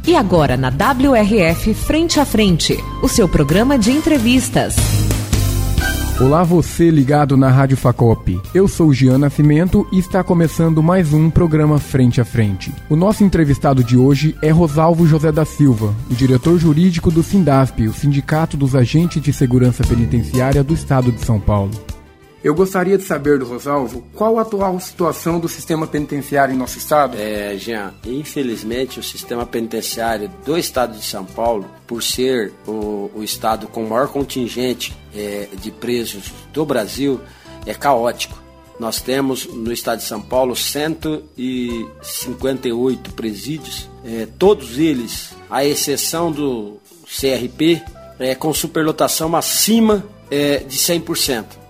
E agora na WRF Frente a Frente, o seu programa de entrevistas. Olá, você ligado na Rádio Facop. Eu sou Jean Nascimento e está começando mais um programa Frente a Frente. O nosso entrevistado de hoje é Rosalvo José da Silva, o diretor jurídico do Sindasp, o Sindicato dos Agentes de Segurança Penitenciária do Estado de São Paulo. Eu gostaria de saber do Rosalvo qual a atual situação do sistema penitenciário em nosso estado. Jean, infelizmente o sistema penitenciário do estado de São Paulo, por ser o estado com o maior contingente de presos do Brasil, é caótico. Nós temos no estado de São Paulo 158 presídios, todos eles, à exceção do CRP, com superlotação acima de 100%.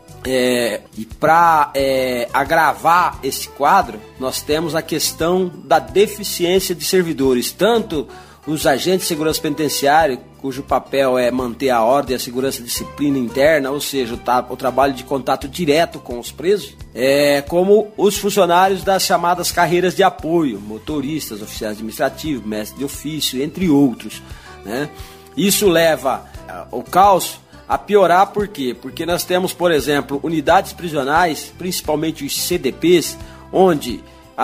E para agravar esse quadro, nós temos a questão da deficiência de servidores, tanto os agentes de segurança penitenciária, cujo papel é manter a ordem, a segurança e a disciplina interna, ou seja, o trabalho de contato direto com os presos, como os funcionários das chamadas carreiras de apoio, motoristas, oficiais administrativos, mestres de ofício, entre outros, né? Isso leva o caos a piorar. Por quê? Porque nós temos, por exemplo, unidades prisionais, principalmente os CDPs, onde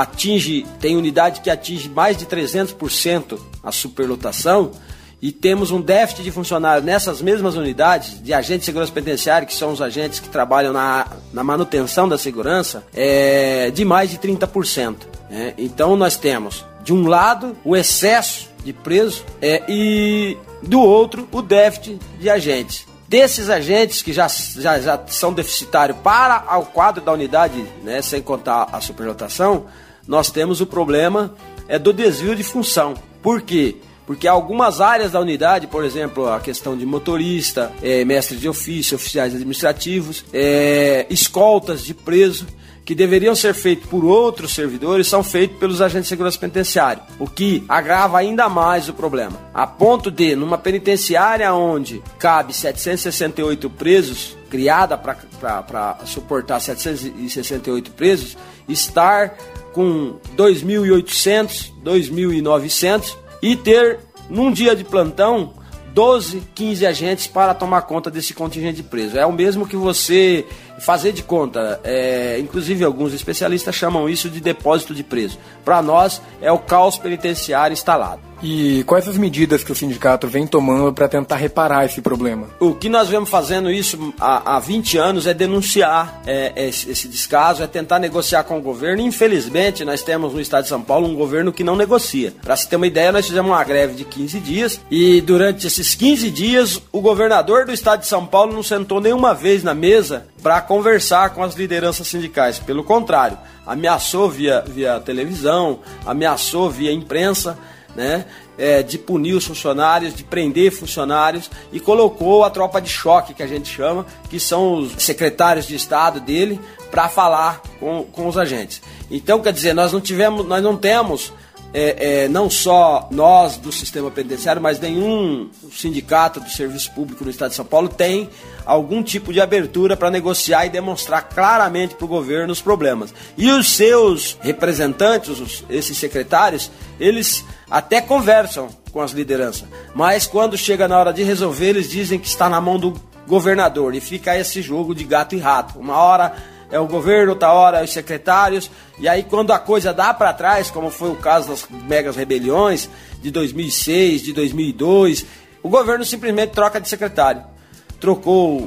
tem unidade que atinge mais de 300% a superlotação, e temos um déficit de funcionários nessas mesmas unidades, de agentes de segurança penitenciária, que são os agentes que trabalham na manutenção da segurança, de mais de 30%. Então nós temos, de um lado, o excesso de presos e, do outro, o déficit de agentes. Desses agentes que já são deficitários para o quadro da unidade, né, sem contar a superlotação, nós temos o problema do desvio de função. Por quê? Porque algumas áreas da unidade, por exemplo, a questão de motorista, mestres de ofício, oficiais administrativos, escoltas de preso, que deveriam ser feitos por outros servidores, são feitos pelos agentes de segurança penitenciária, o que agrava ainda mais o problema. A ponto de, numa penitenciária onde cabe 768 presos, criada para suportar 768 presos, estar com 2.800, 2.900 e ter, num dia de plantão, 12, 15 agentes para tomar conta desse contingente de presos. É o mesmo que você fazer de conta. Inclusive, alguns especialistas chamam isso de depósito de preso. Para nós, é o caos penitenciário instalado. E quais as medidas que o sindicato vem tomando para tentar reparar esse problema? O que nós vemos fazendo isso há 20 anos é denunciar esse descaso, é tentar negociar com o governo. Infelizmente, nós temos no estado de São Paulo um governo que não negocia. Para se ter uma ideia, nós fizemos uma greve de 15 dias e durante esses 15 dias o governador do estado de São Paulo não sentou nenhuma vez na mesa para conversar com as lideranças sindicais. Pelo contrário, ameaçou via televisão, ameaçou via imprensa, né, de punir os funcionários, de prender funcionários, e colocou a tropa de choque, que a gente chama, que são os secretários de Estado dele, para falar com os agentes. Então, quer dizer, nós não temos não só nós do sistema penitenciário, mas nenhum sindicato do serviço público no estado de São Paulo tem algum tipo de abertura para negociar e demonstrar claramente para o governo os problemas. E os seus representantes, esses secretários, eles até conversam com as lideranças, mas quando chega na hora de resolver, eles dizem que está na mão do governador, e fica esse jogo de gato e rato. Uma hora é o governo, outra hora os secretários, e aí quando a coisa dá para trás, como foi o caso das megas rebeliões de 2006, de 2002, o governo simplesmente troca de secretário. Trocou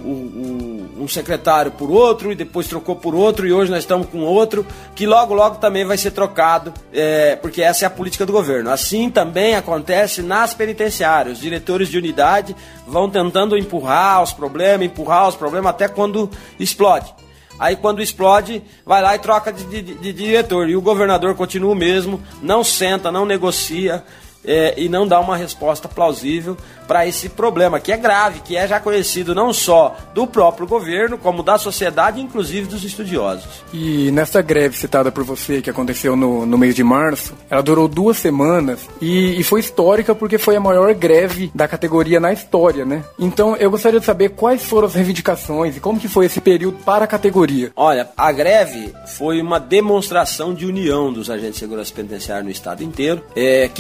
um secretário por outro, e depois trocou por outro, e hoje nós estamos com outro, que logo também vai ser trocado, porque essa é a política do governo. Assim também acontece nas penitenciárias. Os diretores de unidade vão tentando empurrar os problemas, até quando explode. Aí quando explode, vai lá e troca de diretor, e o governador continua o mesmo, não senta, não negocia, e não dá uma resposta plausível para esse problema, que é grave, que é já conhecido não só do próprio governo, como da sociedade, inclusive dos estudiosos. E nessa greve citada por você, que aconteceu no mês de março, ela durou 2 semanas e foi histórica porque foi a maior greve da categoria na história, né? Então eu gostaria de saber quais foram as reivindicações e como que foi esse período para a categoria. Olha, a greve foi uma demonstração de união dos agentes de segurança penitenciária no estado inteiro, que lamentavelmente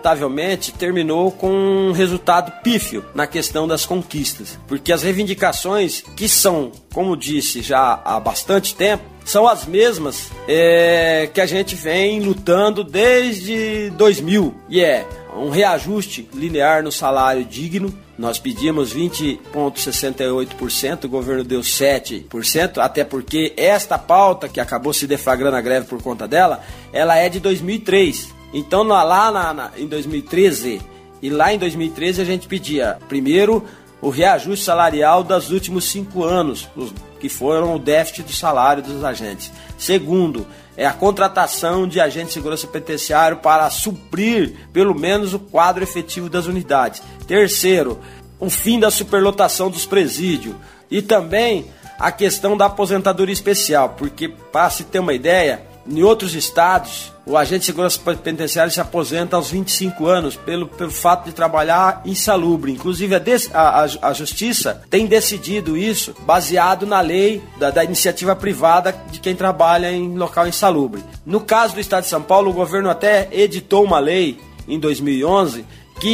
lamentavelmente, terminou com um resultado pífio na questão das conquistas, porque as reivindicações, que são, como disse, já há bastante tempo, são as mesmas que a gente vem lutando desde 2000, e é um reajuste linear no salário digno. Nós pedimos 20,68%, o governo deu 7%, até porque esta pauta, que acabou se deflagrando a greve por conta dela, ela é de 2003. Então em 2013, e lá em 2013 a gente pedia, primeiro, o reajuste salarial dos últimos 5 anos, que foram o déficit do salário dos agentes. Segundo, a contratação de agentes de segurança penitenciária para suprir, pelo menos, o quadro efetivo das unidades. Terceiro, o fim da superlotação dos presídios. E também a questão da aposentadoria especial, porque, para se ter uma ideia, em outros estados, o agente de segurança penitenciária se aposenta aos 25 anos pelo fato de trabalhar insalubre. Inclusive, a Justiça tem decidido isso baseado na lei da iniciativa privada de quem trabalha em local insalubre. No caso do estado de São Paulo, o governo até editou uma lei em 2010,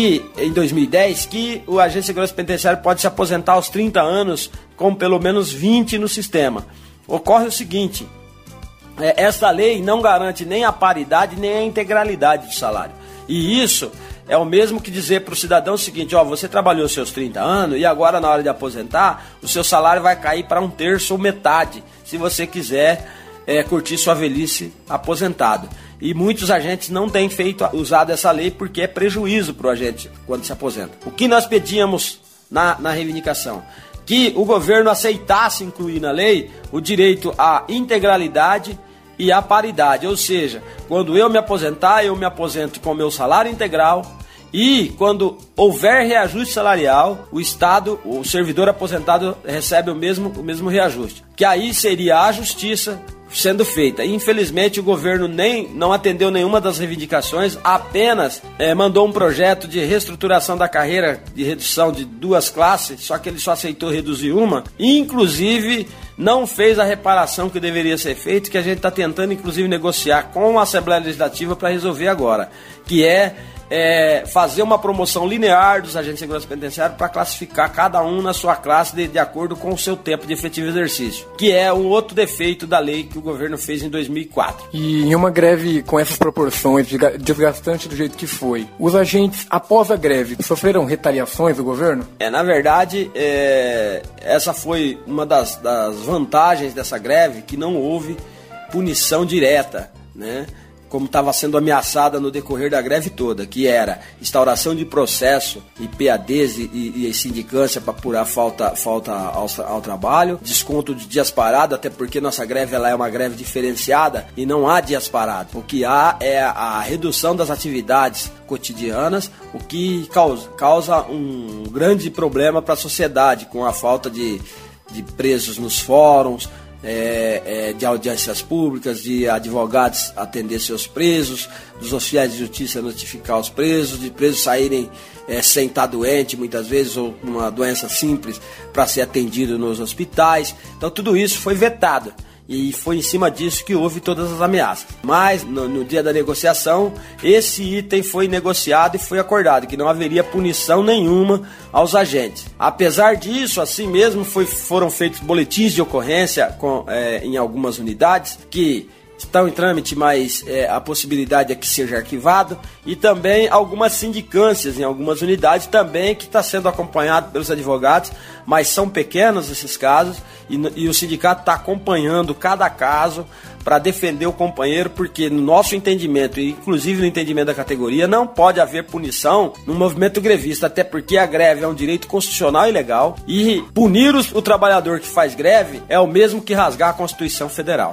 que o agente de segurança penitenciária pode se aposentar aos 30 anos com pelo menos 20 no sistema. Ocorre o seguinte: essa lei não garante nem a paridade nem a integralidade do salário. E isso é o mesmo que dizer para o cidadão o seguinte: você trabalhou seus 30 anos e agora, na hora de aposentar, o seu salário vai cair para 1/3 ou metade, se você quiser curtir sua velhice aposentado. E muitos agentes não têm usado essa lei porque é prejuízo para o agente quando se aposenta. O que nós pedíamos na reivindicação? Que o governo aceitasse incluir na lei o direito à integralidade e à paridade. Ou seja, quando eu me aposentar, eu me aposento com o meu salário integral, e quando houver reajuste salarial, o Estado, o servidor aposentado, recebe o mesmo reajuste. Que aí seria a justiça sendo feita. E, infelizmente, o governo não atendeu nenhuma das reivindicações, apenas mandou um projeto de reestruturação da carreira, de redução de 2 classes, só que ele só aceitou reduzir uma, e inclusive não fez a reparação que deveria ser feita, que a gente está tentando inclusive negociar com a Assembleia Legislativa para resolver agora, que é fazer uma promoção linear dos agentes de segurança penitenciária para classificar cada um na sua classe de acordo com o seu tempo de efetivo exercício, que é um outro defeito da lei que o governo fez em 2004. E em uma greve com essas proporções, desgastante do jeito que foi, os agentes, após a greve, sofreram retaliações do governo? Na verdade, essa foi uma das vantagens dessa greve, que não houve punição direta, né? Como estava sendo ameaçada no decorrer da greve toda, que era instauração de processo e PADs e sindicância para apurar falta ao trabalho, desconto de dias parados, até porque nossa greve ela é uma greve diferenciada e não há dias parados. O que há é a redução das atividades cotidianas, o que causa um grande problema para a sociedade, com a falta de presos nos fóruns, de audiências públicas, de advogados atender seus presos, dos oficiais de justiça notificar os presos, de presos saírem sem estar doente muitas vezes, ou uma doença simples, para ser atendido nos hospitais. Então tudo isso foi vetado. E foi em cima disso que houve todas as ameaças. Mas, no dia da negociação, esse item foi negociado e foi acordado, que não haveria punição nenhuma aos agentes. Apesar disso, assim mesmo, foram feitos boletins de ocorrência em algumas unidades, que estão em trâmite, mas a possibilidade é que seja arquivado, e também algumas sindicâncias em algumas unidades também, que está sendo acompanhado pelos advogados, mas são pequenos esses casos, e o sindicato está acompanhando cada caso para defender o companheiro, porque no nosso entendimento, e inclusive no entendimento da categoria, não pode haver punição no movimento grevista, até porque a greve é um direito constitucional e legal, e punir o trabalhador que faz greve é o mesmo que rasgar a Constituição Federal.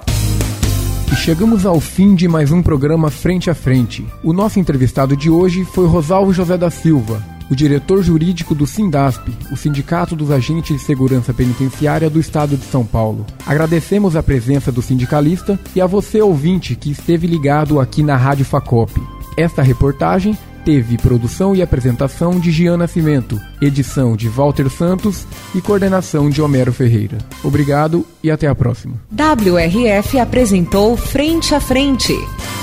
E chegamos ao fim de mais um programa Frente a Frente. O nosso entrevistado de hoje foi Rosalvo José da Silva, o diretor jurídico do Sindasp, o Sindicato dos Agentes de Segurança Penitenciária do Estado de São Paulo. Agradecemos a presença do sindicalista e a você, ouvinte, que esteve ligado aqui na Rádio Facop. Esta reportagem teve produção e apresentação de Gian Nascimento, edição de Walter Santos e coordenação de Homero Ferreira. Obrigado e até a próxima. WRF apresentou Frente a Frente.